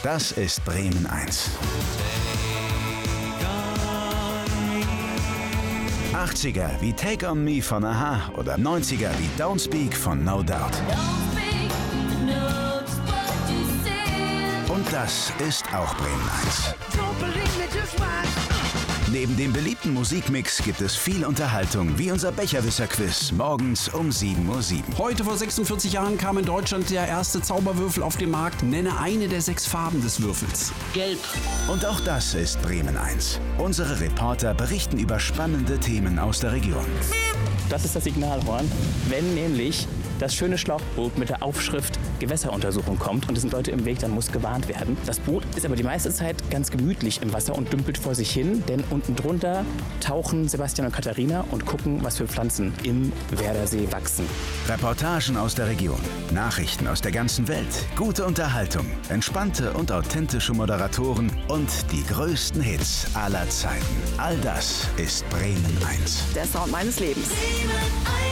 Das ist Bremen 1. 80er wie Take On Me von A-ha oder 90er wie Don't Speak von No Doubt. Und das ist auch Bremen 1. Neben dem beliebten Musikmix gibt es viel Unterhaltung, wie unser Becherwisser-Quiz morgens um 7:07 Uhr. Heute vor 46 Jahren kam in Deutschland der erste Zauberwürfel auf den Markt. Nenne eine der 6 Farben des Würfels. Gelb. Und auch das ist Bremen 1. Unsere Reporter berichten über spannende Themen aus der Region. Das ist das Signalhorn, wenn nämlich das schöne Schlauchboot mit der Aufschrift Gewässeruntersuchung kommt und es sind Leute im Weg, dann muss gewarnt werden. Das Boot ist aber die meiste Zeit ganz gemütlich im Wasser und dümpelt vor sich hin, denn unten drunter tauchen Sebastian und Katharina und gucken, was für Pflanzen im Werdersee wachsen. Reportagen aus der Region, Nachrichten aus der ganzen Welt, gute Unterhaltung, entspannte und authentische Moderatoren und die größten Hits aller Zeiten. All das ist Bremen 1. Der Sound meines Lebens. Bremen 1.